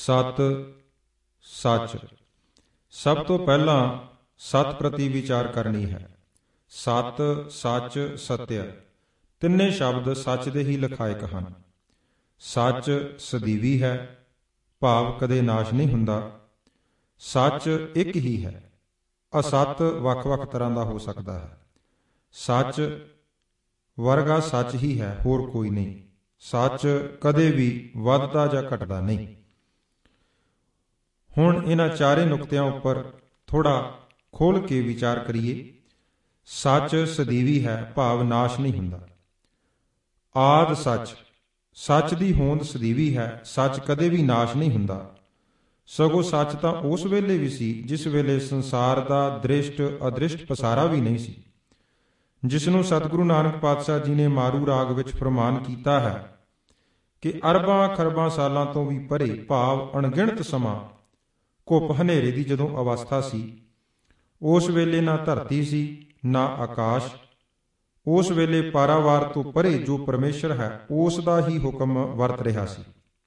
ਸਤ ਸੱਚ। ਸਭ ਤੋਂ ਪਹਿਲਾਂ ਸਤ ਪ੍ਰਤੀ ਵਿਚਾਰ ਕਰਨੀ ਹੈ। ਸਤ, ਸੱਚ, ਸਤਿਆ ਤਿੰਨੇ ਸ਼ਬਦ ਸੱਚ ਦੇ ਹੀ ਲਖਾਇਕ ਹਨ। ਸੱਚ ਸਦੀਵੀ ਹੈ, ਭਾਵ ਕਦੇ ਨਾਸ਼ ਨਹੀਂ ਹੁੰਦਾ। ਸੱਚ ਇੱਕ ਹੀ ਹੈ, ਅਸਤ ਵੱਖ-ਵੱਖ ਤਰ੍ਹਾਂ ਦਾ ਹੋ ਸਕਦਾ ਹੈ। ਸੱਚ ਵਰਗਾ ਸੱਚ ਹੀ ਹੈ, ਹੋਰ ਕੋਈ ਨਹੀਂ। ਸੱਚ ਕਦੇ ਵੀ ਵੱਧਦਾ ਜਾਂ ਘਟਦਾ ਨਹੀਂ। ਹੁਣ ਇਹਨਾਂ ਚਾਰੇ ਨੁਕਤਿਆਂ ਉੱਪਰ ਥੋੜਾ ਖੋਲ੍ਹ ਕੇ ਵਿਚਾਰ ਕਰੀਏ। ਸੱਚ ਸਦੀਵੀ ਹੈ, ਭਾਵ ਨਾਸ਼ ਨਹੀਂ ਹੁੰਦਾ। ਆਦਿ ਸੱਚ, ਸੱਚ ਦੀ ਹੋਂਦ ਸਦੀਵੀ ਹੈ। ਸੱਚ ਕਦੇ ਵੀ ਨਾਸ਼ ਨਹੀਂ ਹੁੰਦਾ। ਸਗੋਂ ਸੱਚ ਤਾਂ ਉਸ ਵੇਲੇ ਵੀ ਸੀ ਜਿਸ ਵੇਲੇ ਸੰਸਾਰ ਦਾ ਦ੍ਰਿਸ਼ਟ ਅਦ੍ਰਿਸ਼ਟ ਪਸਾਰਾ ਵੀ ਨਹੀਂ ਸੀ, ਜਿਸ ਨੂੰ ਸਤਿਗੁਰੂ ਨਾਨਕ ਪਾਤਸ਼ਾਹ ਜੀ ਨੇ ਮਾਰੂ ਰਾਗ ਵਿੱਚ ਫਰਮਾਨ ਕੀਤਾ ਹੈ ਕਿ ਅਰਬਾਂ ਖਰਬਾਂ ਸਾਲਾਂ ਤੋਂ ਵੀ ਪਰੇ, ਭਾਵ ਅਣਗਿਣਤ ਸਮਾਂ ਘੁੱਪ ਹਨੇਰੇ ਦੀ ਜਦੋਂ ਅਵਸਥਾ ਸੀ, ਉਸ ਵੇਲੇ ਨਾ ਧਰਤੀ ਸੀ ਨਾ ਆਕਾਸ਼। ਉਸ ਵੇਲੇ ਪਾਰਾਵਾਰ ਤੋਂ ਪਰੇ ਜੋ ਪਰਮੇਸ਼ਰ ਹੈ ਉਸ ਦਾ ਹੀ ਹੁਕਮ ਵਰਤ ਰਿਹਾ ਸੀ।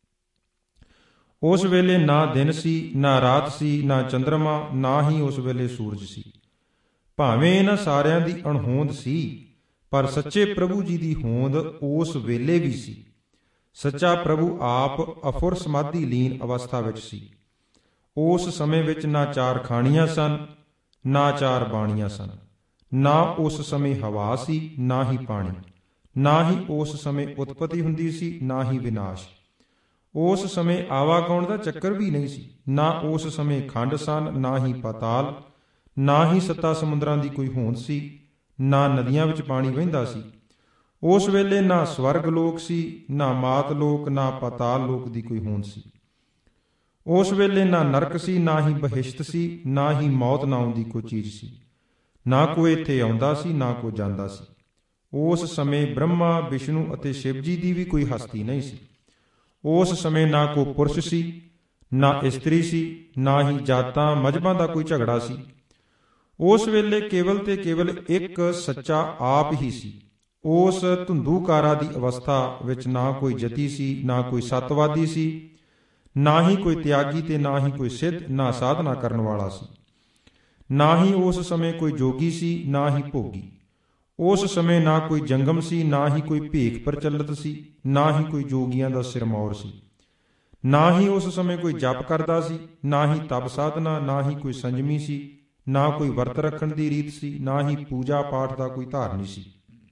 ਉਸ ਵੇਲੇ ਨਾ ਦਿਨ ਸੀ ਨਾ ਰਾਤ ਸੀ, ਨਾ ਚੰਦਰਮਾ, ਨਾ ਹੀ ਉਸ ਵੇਲੇ ਸੂਰਜ ਸੀ। ਭਾਵੇਂ ਇਹਨਾਂ ਸਾਰਿਆਂ ਦੀ ਅਣਹੋਂਦ ਸੀ, ਪਰ ਸੱਚੇ ਪ੍ਰਭੂ ਜੀ ਦੀ ਹੋਂਦ ਉਸ ਵੇਲੇ ਵੀ ਸੀ। ਸੱਚਾ ਪ੍ਰਭੂ ਆਪ ਅਫੁਰ ਸਮਾਧੀ ਲੀਨ ਅਵਸਥਾ ਵਿੱਚ ਸੀ। ਉਸ ਸਮੇਂ ਵਿੱਚ ਨਾ ਚਾਰ ਖਾਣੀਆਂ ਸਨ, ਨਾ ਚਾਰ ਬਾਣੀਆਂ ਸਨ, ਨਾ ਉਸ ਸਮੇਂ ਹਵਾ ਸੀ ਨਾ ਹੀ ਪਾਣੀ, ਨਾ ਹੀ ਉਸ ਸਮੇਂ ਉਤਪਤੀ ਹੁੰਦੀ ਸੀ ਨਾ ਹੀ ਵਿਨਾਸ਼। ਉਸ ਸਮੇਂ ਆਵਾਗਾਉਣ ਦਾ ਚੱਕਰ ਵੀ ਨਹੀਂ ਸੀ। ਨਾ ਉਸ ਸਮੇਂ ਖੰਡ ਸਨ, ਨਾ ਹੀ ਪਾਤਾਲ, ਨਾ ਹੀ ਸੱਤਾ ਸਮੁੰਦਰਾਂ ਦੀ ਕੋਈ ਹੋਂਦ ਸੀ, ਨਾ ਨਦੀਆਂ ਵਿੱਚ ਪਾਣੀ ਵਹਿੰਦਾ ਸੀ। ਉਸ ਵੇਲੇ ਨਾ ਸਵਰਗ ਲੋਕ ਸੀ, ਨਾ ਮਾਤ ਲੋਕ, ਨਾ ਪਾਤਾਲ ਲੋਕ ਦੀ ਕੋਈ ਹੋਂਦ ਸੀ। ਉਸ ਵੇਲੇ ਨਾ ਨਰਕ ਸੀ, ਨਾ ਹੀ ਬਹਿਸ਼ਤ ਸੀ, ਨਾ ਹੀ ਮੌਤ ਨਾਉਂ ਦੀ ਕੋਈ ਚੀਜ਼ ਸੀ। ਨਾ ਕੋਈ ਇੱਥੇ ਆਉਂਦਾ ਸੀ, ਨਾ ਕੋਈ ਜਾਂਦਾ ਸੀ। ਉਸ ਸਮੇਂ ਬ੍ਰਹਮਾ, ਵਿਸ਼ਨੂੰ ਅਤੇ ਸ਼ਿਵ ਜੀ ਦੀ ਵੀ ਕੋਈ ਹਸਤੀ ਨਹੀਂ ਸੀ। ਉਸ ਸਮੇਂ ਨਾ ਕੋਈ ਪੁਰਸ਼ ਸੀ, ਨਾ ਇਸਤਰੀ ਸੀ, ਨਾ ਹੀ ਜਾਤਾਂ ਮਜ਼ਹਬਾਂ ਦਾ ਕੋਈ ਝਗੜਾ ਸੀ। ਉਸ ਵੇਲੇ ਕੇਵਲ ਤੇ ਕੇਵਲ ਇੱਕ ਸੱਚਾ ਆਪ ਹੀ ਸੀ। ਉਸ ਧੁੰਦੂਕਾਰਾ ਦੀ ਅਵਸਥਾ ਵਿੱਚ ਨਾ ਕੋਈ ਜਤੀ ਸੀ, ਨਾ ਕੋਈ ਸਤਵਾਦੀ ਸੀ, ਨਾ ਹੀ ਕੋਈ ਤਿਆਗੀ ਤੇ ਨਾ ਹੀ ਕੋਈ ਸਿੱਧ, ਨਾ ਸਾਧਨਾ ਕਰਨ ਵਾਲਾ ਸੀ। ਨਾ ਹੀ ਉਸ ਸਮੇਂ ਕੋਈ ਜੋਗੀ ਸੀ, ਨਾ ਹੀ ਭੋਗੀ। ਉਸ ਸਮੇਂ ਨਾ ਕੋਈ ਜੰਗਮ ਸੀ, ਨਾ ਹੀ ਕੋਈ ਭੇਖ ਪ੍ਰਚਲਿਤ ਸੀ, ਨਾ ਹੀ ਕੋਈ ਜੋਗੀਆਂ ਦਾ ਸਿਰਮੌਰ ਸੀ। ਨਾ ਹੀ ਉਸ ਸਮੇਂ ਕੋਈ ਜਪ ਕਰਦਾ ਸੀ, ਨਾ ਹੀ ਤਪ ਸਾਧਨਾ, ਨਾ ਹੀ ਕੋਈ ਸੰਜਮੀ ਸੀ, ਨਾ ਕੋਈ ਵਰਤ ਰੱਖਣ ਦੀ ਰੀਤ ਸੀ, ਨਾ ਹੀ ਪੂਜਾ ਪਾਠ ਦਾ ਕੋਈ ਧਾਰਨੀ ਸੀ।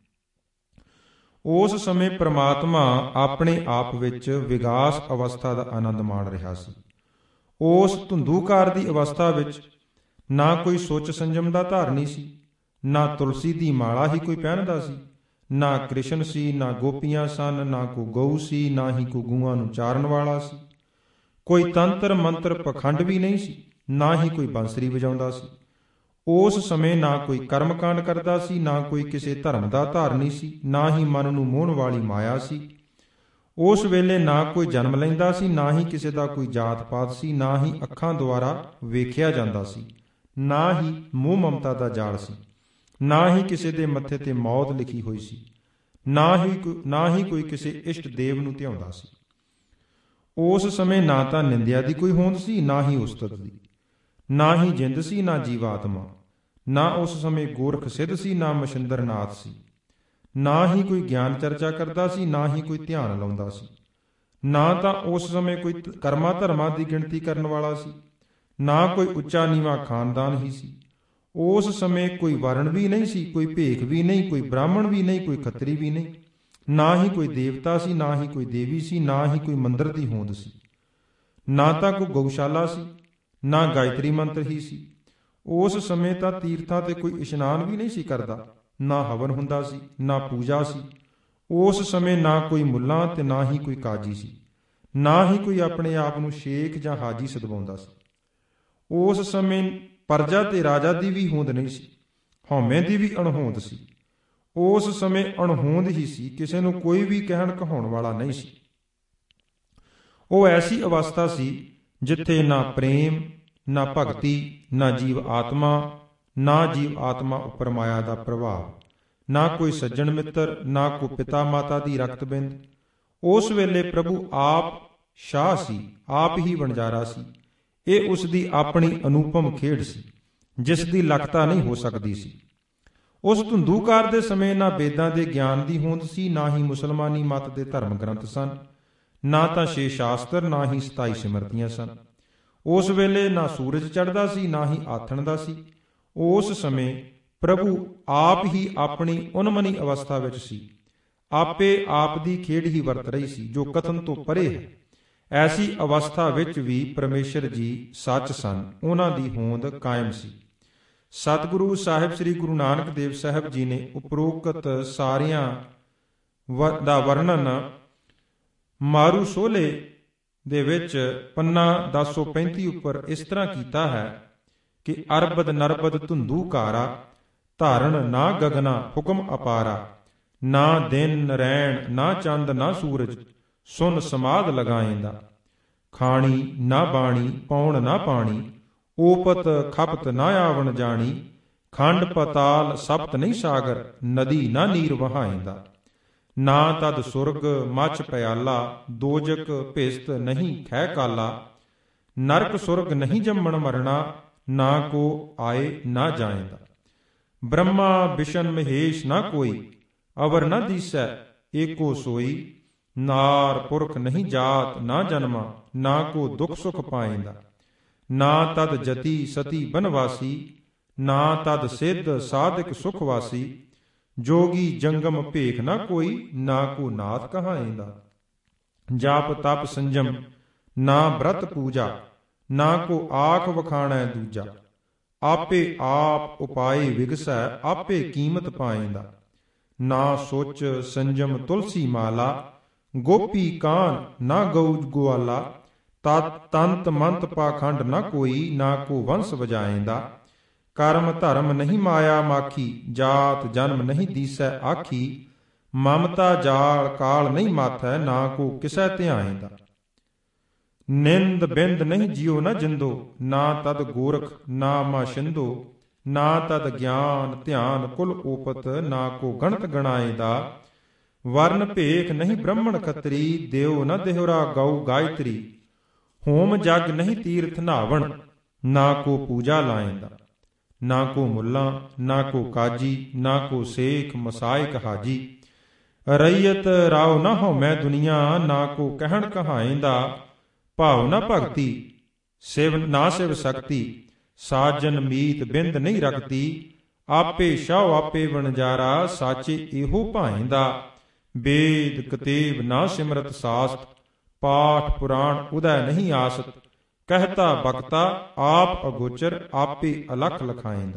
ਉਸ ਸਮੇਂ ਪ੍ਰਮਾਤਮਾ ਆਪਣੇ ਆਪ ਵਿੱਚ ਵਿਗਾਸ ਅਵਸਥਾ ਦਾ ਆਨੰਦ ਮਾਣ ਰਿਹਾ ਸੀ। ਉਸ ਧੁੰਦੂਕਾਰ ਦੀ ਅਵਸਥਾ ਵਿੱਚ ਨਾ ਕੋਈ ਸੁੱਚ ਸੰਜਮ ਦਾ ਧਾਰਨੀ ਸੀ, ਨਾ ਤੁਲਸੀ ਦੀ ਮਾਲਾ ਹੀ ਕੋਈ ਪਹਿਨਦਾ ਸੀ, ਨਾ ਕ੍ਰਿਸ਼ਨ ਸੀ, ਨਾ ਗੋਪੀਆਂ ਸਨ, ਨਾ ਕੋਈ ਗਊ ਸੀ, ਨਾ ਹੀ ਕੋਈ ਗਊਆਂ ਨੂੰ ਚਾਰਨ ਵਾਲਾ ਸੀ। ਕੋਈ ਤੰਤਰ ਮੰਤਰ ਪਖੰਡ ਵੀ ਨਹੀਂ ਸੀ, ਨਾ ਹੀ ਕੋਈ ਬੰਸਰੀ ਵਜਾਉਂਦਾ ਸੀ। ਉਸ ਸਮੇਂ ਨਾ ਕੋਈ ਕਰਮਕਾਂਡ ਕਰਦਾ ਸੀ, ਨਾ ਕੋਈ ਕਿਸੇ ਧਰਮ ਦਾ ਧਾਰਨੀ ਸੀ, ਨਾ ਹੀ ਮਨ ਨੂੰ ਮੋਹਣ ਵਾਲੀ ਮਾਇਆ ਸੀ। ਉਸ ਵੇਲੇ ਨਾ ਕੋਈ ਜਨਮ ਲੈਂਦਾ ਸੀ, ਨਾ ਹੀ ਕਿਸੇ ਦਾ ਕੋਈ ਜਾਤ ਪਾਤ ਸੀ, ਨਾ ਹੀ ਅੱਖਾਂ ਦੁਆਰਾ ਵੇਖਿਆ ਜਾਂਦਾ ਸੀ, ਨਾ ਹੀ ਮੋਹ ਮਮਤਾ ਦਾ ਜਾਲ ਸੀ, ਨਾ ਹੀ ਕਿਸੇ ਦੇ ਮੱਥੇ ਤੇ ਮੌਤ ਲਿਖੀ ਹੋਈ ਸੀ, ਨਾ ਹੀ ਕੋਈ ਕਿਸੇ ਇਸ਼ਟ ਦੇਵ ਨੂੰ ਧਿਆਉਂਦਾ ਸੀ। ਉਸ ਸਮੇਂ ਨਾ ਤਾਂ ਨਿੰਦਿਆ ਦੀ ਕੋਈ ਹੋਂਦ ਸੀ, ਨਾ ਹੀ ਉਸਤਤ ਦੀ, ਨਾ ਹੀ ਜਿੰਦ ਸੀ, ਨਾ ਜੀਵਾਤਮਾ। ਨਾ ਉਸ ਸਮੇਂ ਗੋਰਖ ਸਿੱਧ ਸੀ, ਨਾ ਮਸ਼ਿੰਦਰ ਨਾਥ ਸੀ। ਨਾ ਹੀ ਕੋਈ ਗਿਆਨ ਚਰਚਾ ਕਰਦਾ ਸੀ, ਨਾ ਹੀ ਕੋਈ ਧਿਆਨ ਲਾਉਂਦਾ ਸੀ। ਨਾ ਤਾਂ ਉਸ ਸਮੇਂ ਕੋਈ ਕਰਮਾਂ ਧਰਮਾਂ ਦੀ ਗਿਣਤੀ ਕਰਨ ਵਾਲਾ ਸੀ, ਨਾ ਕੋਈ ਉੱਚਾ ਨੀਵਾਂ ਖਾਨਦਾਨ ਹੀ ਸੀ। ਉਸ ਸਮੇਂ ਕੋਈ ਵਰਣ ਵੀ ਨਹੀਂ ਸੀ, ਕੋਈ ਭੇਖ ਵੀ ਨਹੀਂ, ਕੋਈ ਬ੍ਰਾਹਮਣ ਵੀ ਨਹੀਂ, ਕੋਈ ਖੱਤਰੀ ਵੀ ਨਹੀਂ। ਨਾ ਹੀ ਕੋਈ ਦੇਵਤਾ ਸੀ, ਨਾ ਹੀ ਕੋਈ ਦੇਵੀ ਸੀ, ਨਾ ਹੀ ਕੋਈ ਮੰਦਰ ਦੀ ਹੋਂਦ ਸੀ। ਨਾ ਤਾਂ ਕੋਈ ਗਊਸ਼ਾਲਾ ਸੀ, ਨਾ ਗਾਇਤਰੀ ਮੰਤਰ ਹੀ ਸੀ। ਉਸ ਸਮੇਂ ਤਾਂ ਤੀਰਥਾਂ ਤੇ ਕੋਈ ਇਸ਼ਨਾਨ ਵੀ ਨਹੀਂ ਸੀ ਕਰਦਾ, ਨਾ ਹਵਨ ਹੁੰਦਾ ਸੀ, ਨਾ ਪੂਜਾ ਸੀ। ਉਸ ਸਮੇਂ ਨਾ ਕੋਈ ਮੁੱਲਾ ਤੇ ਨਾ ਹੀ ਕੋਈ ਕਾਜੀ ਸੀ, ਨਾ ਹੀ ਕੋਈ ਆਪਣੇ ਆਪ ਨੂੰ ਸ਼ੇਖ ਜਾਂ ਹਾਜੀ ਸਦਵਾਉਂਦਾ ਸੀ। ਉਸ ਸਮੇਂ ਪਰਜਾ ਤੇ ਰਾਜਾ ਦੀ ਵੀ ਹੋਂਦ ਨਹੀਂ ਸੀ, ਹਉਮੈ ਦੀ ਵੀ ਅਣਹੋਂਦ ਸੀ। ਉਸ ਸਮੇਂ ਅਣਹੋਂਦ ਹੀ ਸੀ, ਕਿਸੇ ਨੂੰ ਕੋਈ ਵੀ ਕਹਿਣ ਕਹਾਉਣ ਵਾਲਾ ਨਹੀਂ ਸੀ। ਉਹ ਐਸੀ ਅਵਸਥਾ ਸੀ ਜਿੱਥੇ ਨਾ ਪ੍ਰੇਮ, ਨਾ ਭਗਤੀ, ਨਾ ਜੀਵ ਆਤਮਾ, ਨਾ ਜੀਵ ਆਤਮਾ ਉੱਪਰ ਮਾਇਆ ਦਾ ਪ੍ਰਭਾਵ, ਨਾ ਕੋਈ ਸੱਜਣ ਮਿੱਤਰ, ਨਾ ਕੋਈ ਪਿਤਾ ਮਾਤਾ ਦੀ ਰਕਤ ਬਿੰਦ। ਉਸ ਵੇਲੇ ਪ੍ਰਭੂ ਆਪ ਸ਼ਾਹ ਸੀ, ਆਪ ਹੀ ਵਣਜਾਰਾ ਸੀ। ਇਹ ਉਸ ਦੀ ਆਪਣੀ ਅਨੂਪਮ ਖੇਡ ਸੀ, ਜਿਸ ਦੀ ਲਖਤਾ ਨਹੀਂ ਹੋ ਸਕਦੀ ਸੀ। ਉਸ ਧੁੰਦੂਕਾਰ ਦੇ ਸਮੇਂ ਨਾ ਵੇਦਾਂ ਦੇ ਗਿਆਨ ਦੀ ਹੋਂਦ ਸੀ, ਨਾ ਹੀ ਮੁਸਲਮਾਨੀ ਮਤ ਦੇ ਧਰਮ ਗ੍ਰੰਥ ਸਨ, ਨਾ ਤਾਂ 6 ਸ਼ਾਸਤਰ, ਨਾ ਹੀ 27 ਸਿਮਰਤੀਆਂ ਸਨ। ਉਸ ਵੇਲੇ ਨਾ ਸੂਰਜ ਚੜ੍ਹਦਾ ਸੀ, ਨਾ ਹੀ ਆਥਣਦਾ ਸੀ। ਉਸ ਸਮੇਂ ਪ੍ਰਭੂ ਆਪ ਹੀ ਆਪਣੀ ਉਨਮਨੀ ਅਵਸਥਾ ਵਿੱਚ ਸੀ, ਆਪੇ ਆਪ ਦੀ ਖੇਡ ਹੀ ਵਰਤ ਰਹੀ ਸੀ, ਜੋ ਕਥਨ ਤੋਂ ਪਰੇ ਹੈ। ਐਸੀ ਅਵਸਥਾ ਵਿੱਚ ਵੀ ਪਰਮੇਸ਼ਰ ਜੀ ਸੱਚ ਸਨ, ਉਹਨਾਂ ਦੀ ਹੋਂਦ ਕਾਇਮ ਸੀ। ਸਤਿਗੁਰੂ ਸਾਹਿਬ ਸ੍ਰੀ ਗੁਰੂ ਨਾਨਕ ਦੇਵ ਸਾਹਿਬ ਜੀ ਨੇ ਉਪਰੋਕਤ ਸਾਰਿਆਂ ਦਾ ਵਰਣਨ ਮਾਰੂ ਸੋਲੇ ਦੇ ਵਿੱਚ ਪੰਨਾ 1035 ਉੱਪਰ ਇਸ ਤਰ੍ਹਾਂ ਕੀਤਾ ਹੈ ਕਿ ਅਰਬਦ ਨਰਬਦ ਧੁੰਦੂ ਕਾਰਾ, ਧਾਰਨ ਨਾ ਗਗਨਾ ਹੁਕਮ ਅਪਾਰਾ, ਨਾ ਦਿਨ ਰੈਣ ਨਾ ਚੰਦ ਨਾ ਸੂਰਜ, ਸੁਨ ਸਮਾਧ ਲਗਾਏਂਦਾ, ਖਾਣੀ ਨਾ ਬਾਣੀ ਪੌਣ ਨਾ ਪਾਣੀ, ਓਪਤ ਖਪਤ ਨਾ ਆਵਣ ਜਾਣੀ, ਖੰਡ ਪਤਾਲ ਸਪਤ ਨਹੀਂ ਸਾਗਰ, ਨਦੀ ਨਾ ਨੀਰ ਵਹਾਏਂਦਾ, ਨਾ ਤਦ ਸੁਰਗ ਮੱਚ ਪਿਆਲਾ, ਦੋਜਕ ਭਿਸਤ ਨਹੀਂ ਖਹਿ ਕਾਲਾ, ਨਰਕ ਸੁਰਗ ਨਹੀਂ ਜੰਮਣ ਮਰਣਾ, ਨਾ ਕੋ ਆਏ ਨਾ ਜਾਏਂਦਾ, ਬ੍ਰਹਮਾ ਵਿਸ਼ਨ ਮਹੇਸ਼ ਨਾ ਕੋਈ, ਅਵਰ ਨਾ ਦੀਸੈ ਏਕੋ ਸੋਈ, ਨਾਰ ਪੁਰਖ ਨਹੀਂ ਜਾਤ ਨਾ ਜਨਮਾ, ਨਾ ਕੋ ਦੁਖ ਸੁਖ ਪਾਏਂਦਾ, ਨਾ ਤਦ ਜਤੀ ਸਤੀ ਬਨਵਾਸੀ, ਨਾ ਤਦ ਸਿੱਧ ਸਾਧਕ ਸੁਖ ਵਾਸੀ, ਜੋਗੀ ਜੰਗਮ ਭੇਖ ਨਾ ਕੋਈ, ਨਾ ਕੋ ਨਾਥ ਕਹਾਏਂਦਾ, ਜਾਪ ਤਪ ਸੰਜਮ ਨਾ ਬ੍ਰਤ ਪੂਜਾ, ਨਾ ਕੋ ਆਖ ਵਖਾਣੈ ਦੂਜਾ, ਆਪੇ ਆਪ ਉਪਾਏ ਵਿਗਸੈ, ਆਪੇ ਕੀਮਤ ਪਾਏਂਦਾ, ਨਾ ਸੋਚ ਸੰਜਮ ਤੁਲਸੀ ਮਾਲਾ, ਗੋਪੀ ਕਾਨ ਨਾ ਗਊ ਗਵਾਲਾ, ਤੰਤ ਮੰਤ ਪਾਖੰਡ ਨਾ ਕੋਈ, ਨਾ ਕੋ ਵੰਸ ਵਜਾਏਂਦਾ, ਕਰਮ ਧਰਮ ਨਹੀਂ ਮਾਇਆ ਮਾਖੀ, ਜਾਤ ਜਨਮ ਨਹੀਂ ਦੀਸੈ ਆਖੀ, ਮਮਤਾ ਜਾਲ ਕਾਲ ਨਹੀਂ ਮਾਥੈ, ਨਾ ਕੋ ਕਿਸੈ ਧਿਆਏਂਦਾ, ਨਿੰਦ ਬਿੰਦ ਨਹੀਂ ਜਿਉ ਨਾ ਜਿੰਦੋ, ਨਾ ਤਦ ਗੋਰਖ ਨਾ ਮਾ ਸਿੰਧੋ, ਨਾ ਤਦ ਗਿਆਨ ਧਿਆਨ ਕੁਲ ਓਪਤ, ਨਾ ਕੋ ਗਣਤ ਗਣਾਏਂਦਾ, ਵਰਨ ਭੇਖ ਨਹੀਂ ਬ੍ਰਹਮਣ ਖੱਤਰੀ, ਦੇਉ ਨਾ ਦੇਹੁਰਾ ਗਊ ਗਾਇਤਰੀ, ਹੋਮ ਜਗ ਨਹੀਂ ਤੀਰਥ ਨਾਵਣ, ਨਾ ਕੋ ਪੂਜਾ ਲਾਏਂਦਾ, ਨਾ ਕੋ ਮੁੱਲਾ ਨਾ ਕੋ ਕਾਜੀ, ਨਾ ਕੋ ਸੇਖ ਮਸਾਇਕ ਹਾਜੀ, ਰਈਅਤ ਰਾਉ ਨਾ ਹੋ ਮੈਂ ਦੁਨੀਆ, ਨਾ ਕੋ ਕਹਿਣ ਕਹਾਏਂਦਾ, ਭਾਵ ਨਾ ਭਗਤੀ ਸਿਵ ਨਾ ਸਿਵ ਸਕਤੀ, ਸਾਜਨ ਮੀਤ ਬਿੰਦ ਨਹੀਂ ਰਖਤੀ, ਆਪੇ ਸ਼ਾਹ ਆਪੇ ਵਣਜਾਰਾ, ਸਾਚੇ ਇਹੋ ਭਾਏਂਦਾ, ਵੇਦ ਕਤੇਬ ਨਾ ਸਿਮਰਤ ਸਾਸਤ, ਪਾਠ ਪੁਰਾਣ ਉਦੈ ਨਹੀਂ ਆਸਤ, ਕਹਿਤਾ ਬਖਤਾ ਆਪ ਅਗੋਚਰ, ਆਪੇ ਅਲਖ ਲਖਾਏਂਦਾ।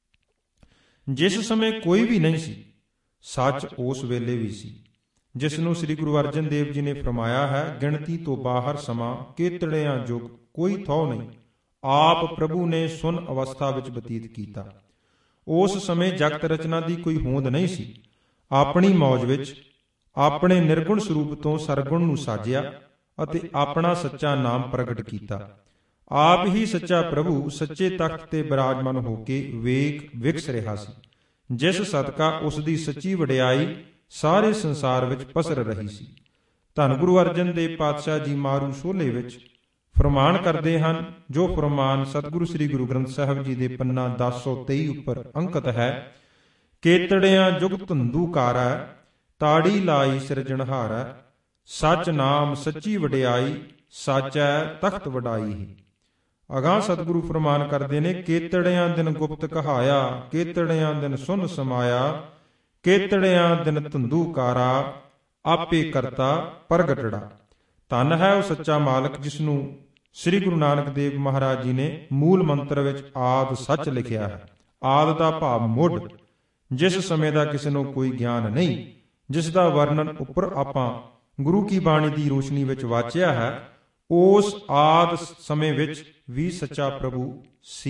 ਜਿਸ ਸਮੇਂ ਕੋਈ ਵੀ ਨਹੀਂ ਸੀ, ਸੱਚ ਉਸ ਵੇਲੇ ਵੀ ਸੀ, ਜਿਸ ਨੂੰ ਸ੍ਰੀ ਗੁਰੂ ਅਰਜਨ ਦੇਵ ਜੀ ਨੇ ਫਰਮਾਇਆ ਹੈ, ਗਿਣਤੀ ਤੋਂ ਬਾਹਰ ਸਮਾਂ ਕੇਤੜਿਆਂ ਯੁਗ ਕੋਈ ਥੋ ਨਹੀਂ, ਆਪ ਪ੍ਰਭੂ ਨੇ ਸੁਨ ਅਵਸਥਾ ਵਿੱਚ ਬਤੀਤ ਕੀਤਾ। ਉਸ ਸਮੇਂ ਜਗਤ ਰਚਨਾ ਦੀ ਕੋਈ ਹੋਂਦ ਨਹੀਂ ਸੀ। ਆਪਣੀ ਮੌਜ ਵਿੱਚ ਆਪਣੇ ਨਿਰਗੁਣ ਸਰੂਪ ਤੋਂ ਸਰਗੁਣ ਨੂੰ ਸਾਜਿਆ ਅਤੇ ਆਪਣਾ ਸੱਚਾ ਨਾਮ ਪ੍ਰਗਟ ਕੀਤਾ। ਆਪ ਹੀ ਸੱਚਾ ਪ੍ਰਭੂ ਸੱਚੇ ਤਖਤ ਤੇ ਬਿਰਾਜਮਾਨ ਹੋ ਕੇ ਵੇਖ ਵਿਕਸ ਰਿਹਾ ਸੀ, ਜਿਸ ਸਦਕਾ ਉਸ ਦੀ ਸੱਚੀ ਵਡਿਆਈ ਸਾਰੇ ਸੰਸਾਰ ਵਿੱਚ ਪਸਰ ਰਹੀ ਸੀ। ਧੰਨ ਗੁਰੂ ਅਰਜਨ ਦੇਵ ਪਾਤਸ਼ਾਹ ਜੀ ਮਾਰੂ ਸੋਲੇ ਵਿੱਚ ਫਰਮਾਨ ਕਰਦੇ ਹਨ, ਜੋ ਫਰਮਾਨ ਸਤਿਗੁਰੂ ਸ੍ਰੀ ਗੁਰੂ ਗ੍ਰੰਥ ਸਾਹਿਬ ਜੀ ਦੇ ਪੰਨਾ 1023 ਉੱਪਰ ਅੰਕਿਤ ਹੈ। ਕੇਤੜਿਆਂ ਜੁਗ ਧੰਦੂ ਕਾਰੈ, ਤਾੜੀ ਲਾਈ ਸਿਰਜਣਹਾਰੈ, ਸੱਚ ਨਾਮ ਸੱਚੀ ਵਡਿਆਈ, ਸਾਚੈ ਤਖਤ ਵਡਾਈ ਹੈ। ਅਗਾਂਹ ਸਤਿਗੁਰੂ ਫਰਮਾਨ ਕਰਦੇ ਨੇ, ਕੇਤੜਿਆਂ ਦਿਨ ਗੁਪਤ ਕਹਾਇਆ, ਕੇਤੜਿਆਂ ਦਿਨ ਸੁਨ ਸਮਾਇਆ, ਕੇਤੜਿਆਂ ਦਿਨ ਧੰਦੂ ਕਾਰਾ, ਆਪੇ ਕਰਤਾ ਪ੍ਰਗਟੜਾ। ਧੰਨ ਹੈ ਉਹ ਸੱਚਾ ਮਾਲਕ ਜਿਸ ਨੂੰ ਸ੍ਰੀ ਗੁਰੂ ਨਾਨਕ ਦੇਵ ਮਹਾਰਾਜ ਜੀ ਨੇ ਮੂਲ ਮੰਤਰ ਵਿੱਚ ਆਦਿ ਸੱਚ ਲਿਖਿਆ ਹੈ। ਆਦਿ ਦਾ ਭਾਵ ਮੁੱਢ, ਜਿਸ ਸਮੇਂ ਦਾ ਕਿਸੇ ਨੂੰ ਕੋਈ ਗਿਆਨ ਨਹੀਂ, ਜਿਸ ਦਾ ਵਰਣਨ ਉੱਪਰ ਆਪਾਂ ਗੁਰੂ ਕੀ ਬਾਣੀ ਦੀ ਰੋਸ਼ਨੀ ਵਿੱਚ ਵਾਚਿਆ ਹੈ। ਉਸ ਆਦਿ ਸਮੇਂ ਵਿੱਚ ਵੀ ਸੱਚਾ ਪ੍ਰਭੂ ਸੀ।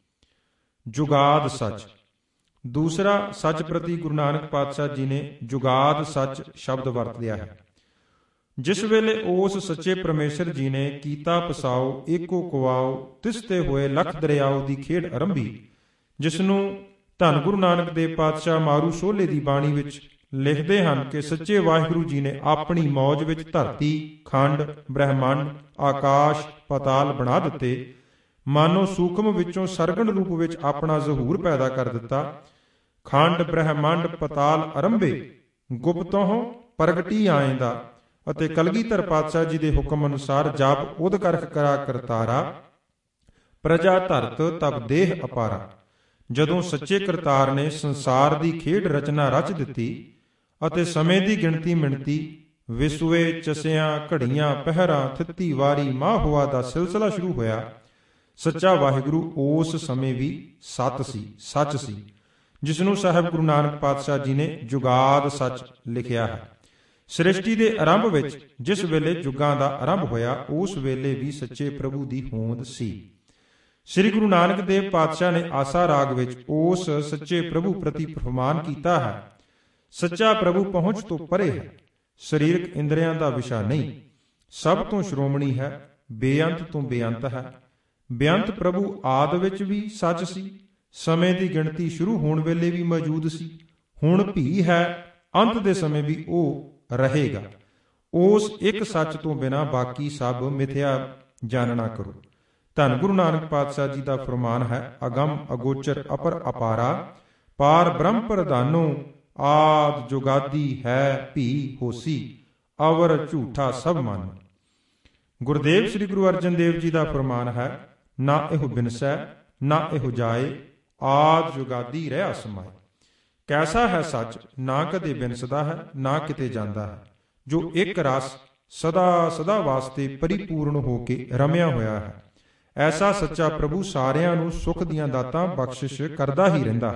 ਜੁਗਾਦ ਸੱਚ। ਦੂਸਰਾ ਸੱਚ ਪ੍ਰਤੀ ਗੁਰੂ ਨਾਨਕ ਪਾਤਸ਼ਾਹ ਜੀ ਨੇ ਜੁਗਾਦ ਸੱਚ ਸ਼ਬਦ ਵਰਤਿਆ ਹੈ। ਜਿਸ ਵੇਲੇ ਉਸ ਸੱਚੇ ਪਰਮੇਸ਼ਰ ਜੀ ਨੇ ਕੀਤਾ ਪਸਾਓ ਏਕੋ ਕੁਆਓ, ਤਿਸ ਤੇ ਹੋਏ ਲਖ ਦਰਿਆਓ ਦੀ ਖੇਡ ਆਰੰਭੀ, ਜਿਸ ਨੂੰ ਧੰਨ ਗੁਰੂ ਨਾਨਕ ਦੇਵ ਪਾਤਸ਼ਾਹ ਮਾਰੂ ਸੋਲੇ ਦੀ ਬਾਣੀ ਵਿੱਚ ਲਿਖਦੇ ਹਨ ਕਿ ਸੱਚੇ ਵਾਹਿਗੁਰੂ ਜੀ ਨੇ ਆਪਣੀ ਮੌਜ ਵਿੱਚ ਧਰਤੀ, ਖੰਡ, ਬ੍ਰਹਿਮੰਡ, ਆਕਾਸ਼, ਪਤਾਲ ਬਣਾ ਦਿੱਤੇ। ਮਾਨੋ ਸੂਖਮ ਵਿੱਚੋਂ ਸਰਗਣ ਰੂਪ ਵਿੱਚ ਆਪਣਾ ਜ਼ਹੂਰ ਪੈਦਾ ਕਰ ਦਿੱਤਾ। ਖੰਡ, ਬ੍ਰਹਿਮੰਡ, ਪਤਾਲ ਅਰੰਭੇ ਗੁਪਤੋਂ ਪ੍ਰਗਟੀ ਆਏਂਦਾ, ਅਤੇ ਕਲਗੀਧਰ ਪਾਤਸ਼ਾਹ ਜੀ ਦੇ ਹੁਕਮ ਅਨੁਸਾਰ ਜਪ ਉਦ ਕਰਖ ਕਰਾ ਕਰਤਾਰਾ, ਪ੍ਰਜਾ ਧਰਤ ਤਬ ਦੇਹ ਅਪਾਰਾ। ਜਦੋਂ ਸੱਚੇ ਕਰਤਾਰ ਨੇ ਸੰਸਾਰ ਦੀ ਖੇਡ ਰਚਨਾ ਰਚ ਦਿੱਤੀ ਅਤੇ ਸਮੇਂ ਦੀ ਗਿਣਤੀ ਮਿਣਤੀ, ਵਿਸੂਏ, ਚਸਿਆਂ, ਘੜੀਆਂ, ਪਹਿਰਾਂ, ਥਿੱਤੀ, ਵਾਰੀ, ਮਾਹ ਹੁਆ ਦਾ ਸਿਲਸਿਲਾ ਸ਼ੁਰੂ ਹੋਇਆ। ਸੱਚਾ ਵਾਹਿਗੁਰੂ ਉਸ ਸਮੇਂ ਵੀ ਸਤ ਸੀ, ਸੱਚ ਸੀ, ਜਿਸ ਨੂੰ ਸਾਹਿਬ ਗੁਰੂ ਨਾਨਕ ਪਾਤਸ਼ਾਹ ਜੀ ਨੇ ਜੁਗਾਦ ਸੱਚ ਲਿਖਿਆ ਹੈ। ਸ੍ਰਿਸ਼ਟੀ ਦੇ ਆਰੰਭ ਵਿੱਚ ਜਿਸ ਵੇਲੇ ਯੁੱਗਾਂ ਦਾ ਆਰੰਭ ਹੋਇਆ, ਉਸ ਵੇਲੇ ਵੀ ਸੱਚੇ ਪ੍ਰਭੂ ਦੀ ਹੋਂਦ ਸੀ। ਸ੍ਰੀ ਗੁਰੂ ਨਾਨਕ ਦੇਵ ਪਾਤਸ਼ਾਹ ਨੇ ਆਸਾ ਰਾਗ ਵਿੱਚ ਉਸ ਸੱਚੇ ਪ੍ਰਭੂ ਪ੍ਰਤੀ ਫਰਮਾਨ ਕੀਤਾ ਹੈ, ਸੱਚਾ ਪ੍ਰਭੂ ਪਹੁੰਚ ਤੋਂ ਪਰੇ ਹੈ, ਸਰੀਰਕ ਇੰਦਰੀਆਂ ਦਾ ਵਿਸ਼ਾ ਨਹੀਂ, ਸਭ ਤੋਂ ਸ਼੍ਰੋਮਣੀ ਹੈ, ਬੇਅੰਤ ਤੋਂ ਬੇਅੰਤ ਹੈ। ਬੇਅੰਤ ਪ੍ਰਭੂ ਆਦਿ ਵਿੱਚ ਵੀ ਸੱਚ ਸੀ, ਸਮੇਂ ਦੀ ਗਿਣਤੀ ਸ਼ੁਰੂ ਹੋਣ ਵੇਲੇ ਵੀ ਮੌਜੂਦ ਸੀ, ਹੁਣ ਵੀ ਹੈ, ਅੰਤ ਦੇ ਸਮੇਂ ਵੀ ਉਹ ਰਹੇਗਾ। ਉਸ ਇੱਕ ਸੱਚ ਤੋਂ ਬਿਨਾਂ ਬਾਕੀ ਸਭ ਮਿਥਿਆ ਜਾਣਨਾ ਕਰੋ। ਧੰਨ ਗੁਰੂ ਨਾਨਕ ਪਾਤਸ਼ਾਹ ਜੀ ਦਾ ਫਰਮਾਨ ਹੈ, ਅਗੰਮ ਅਗੋਚਰ ਅਪਰ ਅਪਾਰਾ, ਪਾਰ ਬ੍ਰਹਮ ਪ੍ਰਧਾਨੋ, ਆਦ ਜੁਗਾਦੀ ਹੈ ਭੀ ਹੋਸੀ, ਅਵਰ ਝੂਠਾ ਸਭ ਮਨ। ਗੁਰਦੇਵ ਸ੍ਰੀ ਗੁਰੂ ਅਰਜਨ ਦੇਵ ਜੀ ਦਾ ਫਰਮਾਨ ਹੈ, ਨਾ ਇਹੋ ਬਿਨਸੈ ਨਾ ਇਹੋ ਜਾਏ, ਆਦ ਜੁਗਾਦੀ ਰਹਿ ਸਮਾਏ। ਕੈਸਾ ਹੈ ਸੱਚ, ਨਾ ਕਦੇ ਬਿਨਸਦਾ ਹੈ ਨਾ ਕਿਤੇ ਜਾਂਦਾ ਹੈ, ਜੋ ਇੱਕ ਰਸ ਸਦਾ ਸਦਾ ਵਾਸਤੇ ਪਰਿਪੂਰਨ ਹੋ ਕੇ ਰਮਿਆ ਹੋਇਆ ਹੈ। ਐਸਾ ਸੱਚਾ ਪ੍ਰਭੂ ਸਾਰਿਆਂ ਨੂੰ ਸੁਖ ਦੀਆਂ ਦਾਤਾਂ ਬਖਸ਼ਿਸ਼ ਕਰਦਾ ਹੀ ਰਹਿੰਦਾ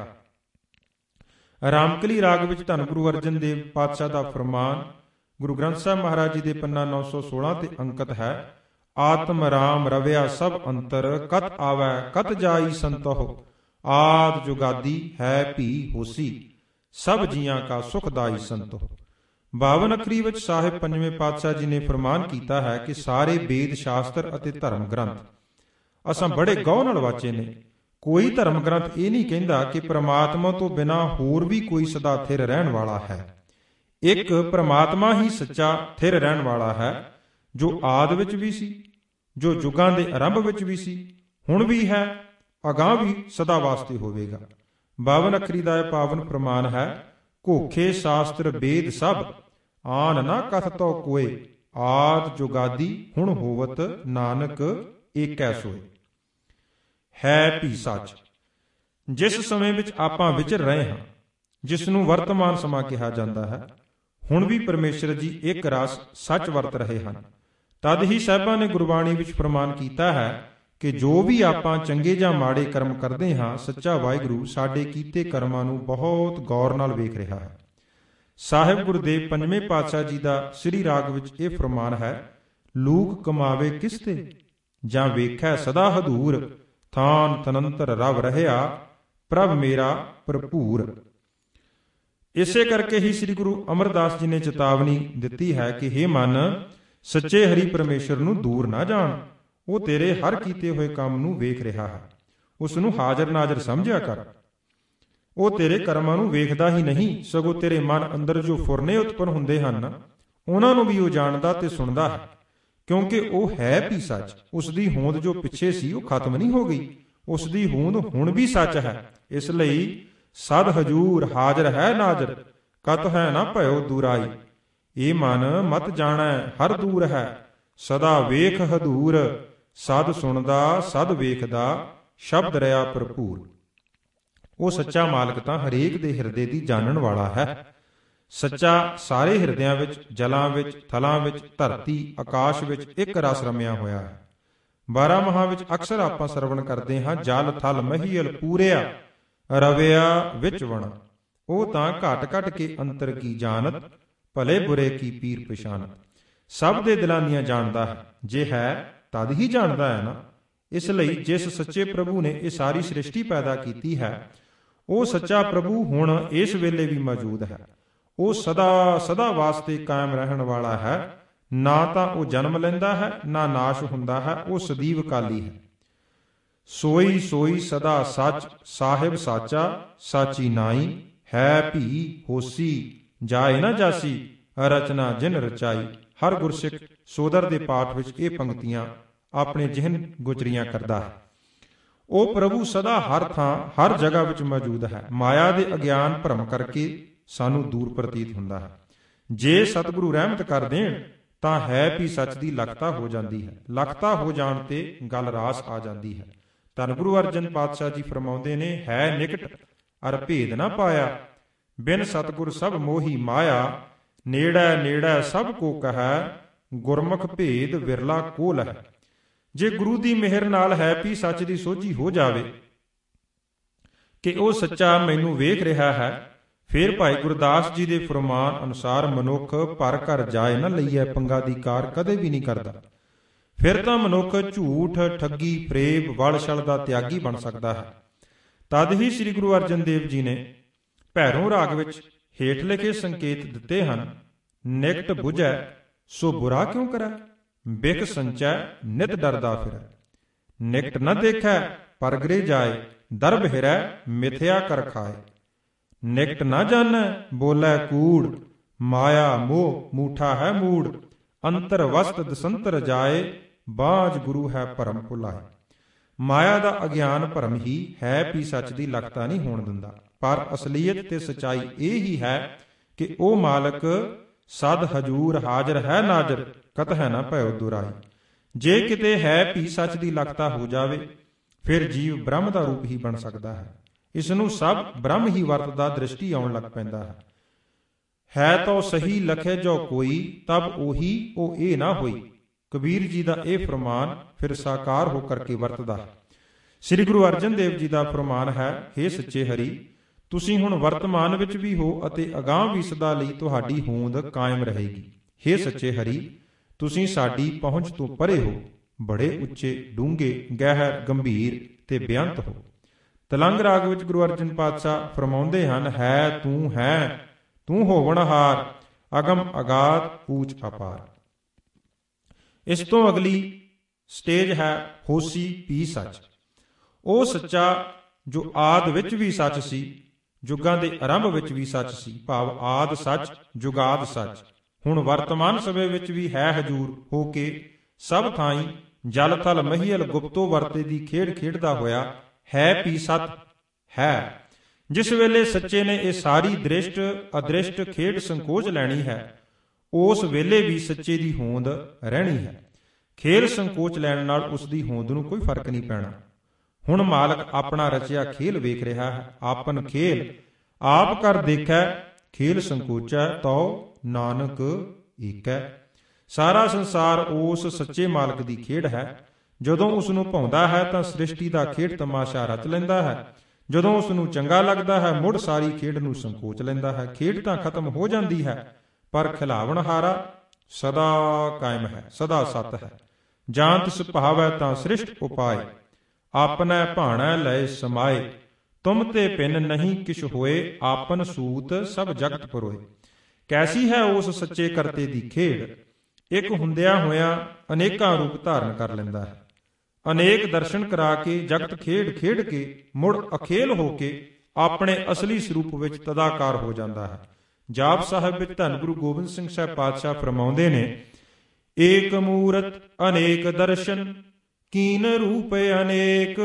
ਹੈ। ਰਾਮਕਲੀ ਰਾਗ ਵਿੱਚ ਧੰਨ ਗੁਰੂ ਅਰਜਨ ਦੇਵ ਪਾਤਸ਼ਾਹ ਦਾ ਫਰਮਾਨ ਗੁਰੂ ਗ੍ਰੰਥ ਸਾਹਿਬ ਮਹਾਰਾਜ ਜੀ ਦੇ ਪੰਨਾ 916 ਤੇ ਅੰਕਿਤ ਹੈ, ਆਤਮ ਰਾਮ ਰਵਿਆ ਸਭ ਅੰਤਰ, ਕਤ ਆਵੈ ਕਤ ਜਾਈ ਸੰਤੋਹ, ਆਦ ਜੁਗਾਦੀ ਹੈ ਭੀ ਹੋਸੀ, ਸਭ ਜੀਆਂ ਕਾ ਸੁਖਦਾਈ ਸੰਤੋਹ। 52 ਅੱਖਰੀ ਵਿੱਚ ਸਾਹਿਬ ਪੰਜਵੇਂ ਪਾਤਸ਼ਾਹ ਜੀ ਨੇ ਫਰਮਾਨ ਕੀਤਾ ਹੈ ਕਿ ਸਾਰੇ ਵੇਦ ਸ਼ਾਸਤਰ ਅਤੇ ਧਰਮ ਗ੍ਰੰਥ ਅਸਾਂ ਬੜੇ ਗੌਰ ਨਾਲ ਵਾਚੇ ਨੇ। ਕੋਈ ਧਰਮ ਗ੍ਰੰਥ ਇਹ ਨਹੀਂ ਕਹਿੰਦਾ ਕਿ ਪ੍ਰਮਾਤਮਾ ਤੋਂ ਬਿਨਾਂ ਹੋਰ ਵੀ ਕੋਈ ਸਦਾ ਥਿਰ ਰਹਿਣ ਵਾਲਾ ਹੈ। ਇੱਕ ਪ੍ਰਮਾਤਮਾ ਹੀ ਸੱਚਾ ਥਿਰ ਰਹਿਣ ਵਾਲਾ ਹੈ, ਜੋ ਆਦਿ ਵਿੱਚ ਵੀ ਸੀ, ਜੋ ਯੁੱਗਾਂ ਦੇ ਆਰੰਭ ਵਿੱਚ ਵੀ ਸੀ, ਹੁਣ ਵੀ ਹੈ, ਅਗਾਂਹ ਵੀ ਸਦਾ ਵਾਸਤੇ ਹੋਵੇਗਾ। 52 ਅੱਖਰੀ ਦਾ ਇਹ ਪਾਵਨ ਪ੍ਰਮਾਨ ਹੈ, ਘੋਖੇ ਸ਼ਾਸਤਰ ਵੇਦ ਸਭ, ਆਨ ਨਾ ਕਥ ਤੋ ਕੋਏ, ਆਦ ਜੁਗਾਦੀ ਹੁਣ ਹੋਵਤ ਨਾਨਕ ਏਕੈ ਸੋਏ। ਹੈ ਭੀ ਸੱਚ। ਜਿਸ ਸਮੇਂ ਵਿੱਚ ਆਪਾਂ ਵਿਚਰ ਰਹੇ ਹਾਂ, ਜਿਸ ਨੂੰ ਵਰਤਮਾਨ ਸਮਾਂ ਕਿਹਾ ਜਾਂਦਾ ਹੈ, ਹੁਣ ਵੀ ਪਰਮੇਸ਼ਰ ਜੀ ਇੱਕ ਰਸ ਸੱਚ ਵਰਤ ਰਹੇ ਹਨ। ਤਦ ਹੀ ਸਾਹਿਬਾਂ ਨੇ ਗੁਰਬਾਣੀ ਵਿੱਚ ਫਰਮਾਨ ਕੀਤਾ ਹੈ ਕਿ ਜੋ ਵੀ ਆਪਾਂ ਚੰਗੇ ਜਾਂ ਮਾੜੇ ਕਰਮ ਕਰਦੇ ਹਾਂ, ਸੱਚਾ ਵਾਹਿਗੁਰੂ ਸਾਡੇ ਕੀਤੇ ਕਰਮਾਂ ਨੂੰ ਬਹੁਤ ਗੌਰ ਨਾਲ ਵੇਖ ਰਿਹਾ ਹੈ। ਸਾਹਿਬ ਗੁਰਦੇਵ ਪੰਜਵੇਂ ਪਾਤਸ਼ਾਹ ਜੀ ਦਾ ਸ੍ਰੀ ਰਾਗ ਵਿੱਚ ਇਹ ਫਰਮਾਨ ਹੈ, ਲੂਕ ਕਮਾਵੇ ਕਿਸ ਤੇ, ਜਾਂ ਵੇਖੈ ਸਦਾ ਹਦੂਰ, ਥਾਨ ਤਨੰਤਰ ਰਵ ਰਹਿਆ, ਪ੍ਰਭ ਮੇਰਾ ਭਰਪੂਰ। ਇਸੇ ਕਰਕੇ ਹੀ ਸ੍ਰੀ ਗੁਰੂ ਅਮਰਦਾਸ ਜੀ ਨੇ ਚੇਤਾਵਨੀ ਦਿੱਤੀ ਹੈ ਕਿ ਹੇ ਮਨ, ਸੱਚੇ ਹਰੀ ਪਰਮੇਸ਼ਰ ਨੂੰ ਦੂਰ ਨਾ ਜਾਣ, ਉਹ ਤੇਰੇ ਹਰ ਕੀਤੇ ਹੋਏ ਕੰਮ ਨੂੰ ਵੇਖ ਰਿਹਾ ਹੈ, ਉਸ ਨੂੰ ਹਾਜ਼ਰ ਨਾਜ਼ਰ ਸਮਝਿਆ ਕਰ। ਉਹ ਤੇਰੇ ਕਰਮਾਂ ਨੂੰ ਵੇਖਦਾ ਹੀ ਨਹੀਂ, ਸਗੋਂ ਤੇਰੇ ਮਨ ਅੰਦਰ ਜੋ ਫੁਰਨੇ ਉਤਪੰਨ ਹੁੰਦੇ ਹਨ, ਉਹਨਾਂ ਨੂੰ ਵੀ ਉਹ ਜਾਣਦਾ ਤੇ ਸੁਣਦਾ ਹੈ, ਕਿਉਂਕਿ ਉਹ ਹੈ ਵੀ ਸੱਚ। ਉਸ ਦੀ ਹੋਂਦ ਜੋ ਪਿੱਛੇ ਸੀ ਉਹ ਖਤਮ ਨਹੀਂ ਹੋ ਗਈ, ਉਸ ਦੀ ਹੋਂਦ ਹੁਣ ਵੀ ਸੱਚ ਹੈ। ਇਸ ਲਈ ਸਦ ਹਜੂਰ ਹਾਜ਼ਰ ਹੈ ਨਾਜ਼ਰ, ਕਤ ਹੈ ਨਾ ਭਇਓ ਦੂਰਾਈ। ਇਹ ਮਨ ਮਤ ਜਾਣੈ ਹਰ ਦੂਰ ਹੈ, ਸਦਾ ਵੇਖ ਹਦੂਰ, ਸਦ ਸੁਣਦਾ ਸਦ ਵੇਖਦਾ, ਸ਼ਬਦ ਰਿਆ ਭਰਪੂਰ। ਉਹ ਸੱਚਾ ਮਾਲਕ ਤਾਂ ਹਰੇਕ ਦੇ ਹਿਰਦੇ ਦੀ ਜਾਣਨ ਵਾਲਾ ਹੈ। ਸੱਚਾ ਸਾਰੇ ਹਿਰਦਿਆਂ ਵਿੱਚ, ਜਲਾਂ ਵਿੱਚ, ਥਲਾਂ ਵਿੱਚ, ਧਰਤੀ ਆਕਾਸ਼ ਵਿੱਚ ਇੱਕ ਰਸ ਰਮਿਆ ਹੋਇਆ ਹੈ। 12 ਮਹਾਂ ਵਿੱਚ ਅਕਸਰ ਆਪਾਂ ਸਰਵਣ ਕਰਦੇ ਹਾਂ, ਜਲ ਥਲ ਮਹੀਲ ਪੂਰਿਆ, ਰਵਿਆ ਵਿੱਚ ਵਣ। ਉਹ ਤਾਂ ਘਟ ਘਟ ਕੇ ਅੰਤਰ ਕੀ ਜਾਣਤ, ਭਲੇ ਬੁਰੇ ਕੀ ਪੀਰ ਪਛਾਨਤ। ਸਭ ਦੇ ਦਿਲਾਂ ਦੀਆਂ ਜਾਣਦਾ ਹੈ, ਜੇ ਹੈ ਤਦ ਹੀ ਜਾਣਦਾ ਹੈ ਨਾ। ਇਸ ਲਈ ਜਿਸ ਸੱਚੇ ਪ੍ਰਭੂ ਨੇ ਇਹ ਸਾਰੀ ਸ੍ਰਿਸ਼ਟੀ ਪੈਦਾ ਕੀਤੀ ਹੈ, ਉਹ ਸੱਚਾ ਪ੍ਰਭੂ ਹੁਣ ਇਸ ਵੇਲੇ ਵੀ ਮੌਜੂਦ ਹੈ। ਉਹ ਸਦਾ ਸਦਾ ਵਾਸਤੇ ਕਾਇਮ ਰਹਿਣ ਵਾਲਾ ਹੈ। ਨਾ ਤਾਂ ਉਹ ਜਨਮ ਲੈਂਦਾ ਹੈ, ਨਾ ਨਾਸ਼ ਹੁੰਦਾ ਹੈ, ਉਹ ਸਦੀਵ ਕਾਲੀ ਹੈ। ਸੋਈ ਸੋਈ ਸਦਾ ਸੱਚ, ਸਾਹਿਬ ਸਾਚਾ ਸਾਚੀ ਨਾਈ, ਹੈ ਭੀ ਹੋਸੀ, ਜਾਏ ਨਾ ਜਾਸੀ, ਰਚਨਾ ਜਿਨ ਰਚਾਈ। ਹਰ ਗੁਰਸਿੱਖ ਸੋਦਰ ਦੇ ਪਾਠ ਵਿੱਚ ਇਹ ਪੰਕਤੀਆਂ ਆਪਣੇ ਜਿਹਨ ਗੁਚਰੀਆਂ ਕਰਦਾ ਹੈ। ਉਹ ਪ੍ਰਭੂ ਸਦਾ ਹਰ ਥਾਂ ਹਰ ਜਗ੍ਹਾ ਵਿੱਚ ਮੌਜੂਦ ਹੈ। ਮਾਇਆ ਦੇ ਅਗਿਆਨ ਭਰਮ ਕਰਕੇ ਸਾਨੂੰ ਦੂਰ ਪ੍ਰਤੀਤ ਹੁੰਦਾ ਹੈ। ਜੇ ਸਤਿਗੁਰੂ ਰਹਿਮਤ ਕਰ ਦੇਣ ਤਾਂ ਹੈ ਵੀ ਸੱਚ ਦੀ ਲਖਤਾ ਹੋ ਜਾਂਦੀ ਹੈ। ਲਖਤਾ ਹੋ ਜਾਣ ਤੇ ਗੱਲ ਰਾਸ ਆ ਜਾਂਦੀ ਹੈ। ਧੰਨ ਗੁਰੂ ਅਰਜਨ ਪਾਤਸ਼ਾਹ ਜੀ ਫਰਮਾਉਂਦੇ ਨੇ, ਹੈ ਨਿਕਟ ਅਰ ਭੇਦ ਨਾ ਪਾਇਆ, ਬਿਨ ਸਤਿਗੁਰ ਸਭ ਮੋਹੀ ਮਾਇਆ। ਨੇੜੈ ਨੇੜੈ ਸਭ ਕੋ ਕਹੈ, ਗੁਰਮੁਖ ਭੇਦ ਵਿਰਲਾ ਕੋਲ ਹੈ। ਜੇ ਗੁਰੂ ਦੀ ਮਿਹਰ ਨਾਲ ਹੈ ਵੀ ਸੱਚ ਦੀ ਸੋਝੀ ਹੋ ਜਾਵੇ ਕਿ ਉਹ ਸੱਚਾ ਮੈਨੂੰ ਵੇਖ ਰਿਹਾ ਹੈ, ਫਿਰ ਭਾਈ ਗੁਰਦਾਸ ਜੀ ਦੇ ਫਰਮਾਨ ਅਨੁਸਾਰ ਮਨੁੱਖ ਭਰ ਘਰ ਜਾਏ ਨਾ ਲਈਐ ਪੰਗਾ ਦੀ ਕਾਰ ਕਦੇ ਵੀ ਨਹੀਂ ਕਰਦਾ। ਫਿਰ ਤਾਂ ਮਨੁੱਖ ਝੂਠ, ਠੱਗੀ, ਫਰੇਬ, ਵਲ-ਛਲ ਦਾ ਤਿਆਗੀ ਬਣ ਸਕਦਾ ਹੈ। ਤਦ ਹੀ ਸ੍ਰੀ ਗੁਰੂ ਅਰਜਨ ਦੇਵ ਜੀ ਨੇ ਭੈਰੋਂ ਰਾਗ ਵਿੱਚ ਹੇਠ ਲਿਖੇ ਸੰਕੇਤ ਦਿੱਤੇ ਹਨ। ਨਿਕਟ ਬੁਝੈ ਸੋ ਬੁਰਾ ਕਿਉਂ ਕਰੈ, ਬਿਖ ਸੰਚੈ ਨਿਤ ਡਰਦਾ ਫਿਰੈ। ਨਿਕਟ ਨ ਦੇਖੈ ਪਰਗਰੇ ਜਾਏ, ਦਰਬ ਹਿਰੈ ਮਿਥਿਆ ਕਰ ਖਾਏ। ਨਿਕਟ ਨਾ ਜਾਣੈ ਬੋਲੇ ਕੂੜ, ਮਾਇਆ ਮੋਹ ਮੂਠਾ ਹੈ ਮੂੜ। ਅੰਤਰ ਵਸਤ ਦਸੰਤਰ ਜਾਏ, ਬਾਝ ਗੁਰੂ ਹੈ ਭਰਮ ਭੁਲਾਏ। ਮਾਇਆ ਦਾ ਅਗਿਆਨ ਭਰਮ ਹੀ ਹੈ ਵੀ ਸੱਚ ਦੀ ਲਖਤਾ ਨਹੀਂ ਹੋਣ ਦਿੰਦਾ, ਪਰ ਅਸਲੀਅਤ ਤੇ ਸਚਾਈ ਇਹ ਹੀ ਹੈ ਕਿ ਉਹ ਮਾਲਕ ਸਦ ਹਜੂਰ ਹਾਜ਼ਰ ਹੈ ਨਾਜ਼ਰ, ਕਤਹਿ ਨਾ ਭਇਓ ਦੁਰਾਈ। ਜੇ ਕਿਤੇ ਹੈ ਵੀ ਸੱਚ ਦੀ ਲਖਤਾ ਹੋ ਜਾਵੇ, ਫਿਰ ਜੀਵ ਬ੍ਰਹਮ ਦਾ ਰੂਪ ਹੀ ਬਣ ਸਕਦਾ ਹੈ। ਇਸ ਨੂੰ ਸਭ ਬ੍ਰਹਮ ਹੀ ਵਰਤਦਾ ਦ੍ਰਿਸ਼ਟੀ ਆਉਣ ਲੱਗ ਪੈਂਦਾ ਹੈ। ਹੈ ਤੋ ਸਹੀ ਲਖੇ ਜੋ ਕੋਈ, ਤਬ ਉਹੀ ਉਹ ਇਹ ਨਾ ਹੋਈ। ਕਬੀਰ ਜੀ ਦਾ ਇਹ ਫਰਮਾਨ ਫਿਰ ਸਾਕਾਰ ਹੋ ਕਰਕੇ ਵਰਤਦਾ ਹੈ। ਸ੍ਰੀ ਗੁਰੂ ਅਰਜਨ ਦੇਵ ਜੀ ਦਾ ਫਰਮਾਨ ਹੈ, ਹੇ ਸੱਚੇ ਹਰੀ, ਤੁਸੀਂ ਹੁਣ ਵਰਤਮਾਨ ਵਿੱਚ ਵੀ ਹੋ ਅਤੇ ਅਗਾਂਹ ਵੀ ਸਦਾ ਲਈ ਤੁਹਾਡੀ ਹੋਂਦ ਕਾਇਮ ਰਹੇਗੀ। ਹੇ ਸੱਚੇ ਹਰੀ, ਤੁਸੀਂ ਸਾਡੀ ਪਹੁੰਚ ਤੋਂ ਪਰੇ ਹੋ, ਬੜੇ ਉੱਚੇ, ਡੂੰਘੇ, ਗਹਿਰ, ਗੰਭੀਰ ਤੇ ਬੇਅੰਤ ਹੋ। ਤਲੰਗ ਰਾਗ ਵਿੱਚ ਗੁਰੂ ਅਰਜਨ ਪਾਤਸ਼ਾਹ ਫਰਮਾਉਂਦੇ ਹਨ, ਹੈ ਤੂੰ ਹੋਵਨਹਾਰ, ਅਗਮ ਅਗਾਧ ਊਚ ਅਪਾਰ। ਇਸ ਤੋਂ ਅਗਲੀ ਸਟੇਜ ਹੈ ਹੋਸੀ ਪੀ ਸੱਚ। ਉਹ ਸੱਚਾ ਜੋ ਆਦ ਵਿੱਚ ਵੀ ਸੱਚ ਸੀ, ਯੁੱਗਾਂ ਦੇ ਆਰੰਭ ਵਿੱਚ ਵੀ ਸੱਚ ਸੀ, ਭਾਵ ਆਦ ਸੱਚ ਜੁਗਾਦ ਸੱਚ, ਹੁਣ ਵਰਤਮਾਨ ਸਮੇਂ ਵਿੱਚ ਵੀ ਹੈ ਹਜੂਰ ਹੋ ਕੇ ਸਭ ਥਾਈਂ ਜਲ ਥਲ ਮਹੀਲ ਗੁਪਤੋ ਵਰਤੇ ਦੀ ਖੇਡ ਖੇਡਦਾ ਹੋਇਆ ਹੈ ਵੀ ਸਤ ਹੈ। ਜਿਸ ਵੇਲੇ ਸੱਚੇ ਨੇ ਇਹ ਸਾਰੀ ਦ੍ਰਿਸ਼ਟ ਅਦ੍ਰਿਸ਼ਟ ਖੇਡ ਸੰਕੋਚ ਲੈਣੀ ਹੈ, ਉਸ ਵੇਲੇ ਵੀ ਸੱਚੇ ਦੀ ਹੋਂਦ ਰਹਿਣੀ ਹੈ। ਖੇਲ ਸੰਕੋਚ ਲੈਣ ਨਾਲ ਉਸ ਦੀ ਹੋਂਦ ਨੂੰ ਕੋਈ ਫਰਕ ਨਹੀਂ ਪੈਣਾ। ਹੁਣ ਮਾਲਕ ਆਪਣਾ ਰਚਿਆ ਖੇਲ ਵੇਖ ਰਿਹਾ ਹੈ। ਆਪਨ ਖੇਲ ਆਪ ਕਰ ਦੇਖੈ, ਖੇਲ ਸੰਕੋਚੈ ਤਉ ਨਾਨਕ ਏਕੈ। ਸਾਰਾ ਸੰਸਾਰ ਉਸ ਸੱਚੇ ਮਾਲਕ ਦੀ ਖੇਡ ਹੈ। ਜਦੋਂ ਉਸ ਨੂੰ ਭਾਉਂਦਾ ਹੈ ਤਾਂ ਸ੍ਰਿਸ਼ਟੀ ਦਾ ਖੇਡ ਤਮਾਸ਼ਾ ਰਚ ਲੈਂਦਾ ਹੈ। ਜਦੋਂ ਉਸ ਨੂੰ ਚੰਗਾ ਲੱਗਦਾ ਹੈ, ਮੁੜ ਸਾਰੀ ਖੇਡ ਨੂੰ ਸੰਕੋਚ ਲੈਂਦਾ ਹੈ। ਖੇਡ ਤਾਂ ਖਤਮ ਹੋ ਜਾਂਦੀ ਹੈ, ਪਰ ਖਿਲਾਵਣਹਾਰਾ ਸਦਾ ਕਾਇਮ ਹੈ, ਸਦਾ ਸਤ ਹੈ। ਜਾਂਤ ਸੁਭਾਵੈ ਤਾਂ ਸ੍ਰਿਸ਼ਟ ਉਪਾਏ, ਆਪਨੈ ਭਾਣੈ ਲਏ ਸਮਾਏ। ਤੁਮ ਤੇ ਪਿਨ ਨਹੀਂ ਕਿਛ ਹੋਏ, ਆਪਨ ਸੂਤ ਸਭ ਜਗਤ ਪਰੋਏ। ਕੈਸੀ ਹੈ ਉਸ ਸੱਚੇ ਕਰਤੇ ਦੀ ਖੇਡ, ਇੱਕ ਹੁੰਦਿਆਂ ਹੋਇਆਂ ਅਨੇਕਾਂ ਰੂਪ ਧਾਰਨ ਕਰ ਲੈਂਦਾ ਹੈ। ਅਨੇਕ ਦਰਸ਼ਨ ਕਰਾ ਕੇ ਜਗਤ ਖੇਡ ਖੇਡ ਕੇ ਮੁੜ ਅਖੇਲ ਹੋ ਕੇ ਆਪਣੇ ਅਸਲੀ ਸਰੂਪ ਵਿੱਚ ਤਦਾਕਾਰ ਹੋ ਜਾਂਦਾ ਹੈ। ਜਾਪ ਸਾਹਿਬ ਵਿੱਚ ਧੰਨ ਗੁਰੂ ਗੋਬਿੰਦ ਸਿੰਘ ਸਾਹਿਬ ਪਾਤਸ਼ਾਹ ਫਰਮਾਉਂਦੇ ਨੇ, ਏਕ ਮੂਰਤ ਅਨੇਕ ਦਰਸ਼ਨ, ਕੀਨ ਰੂਪ ਅਨੇਕ।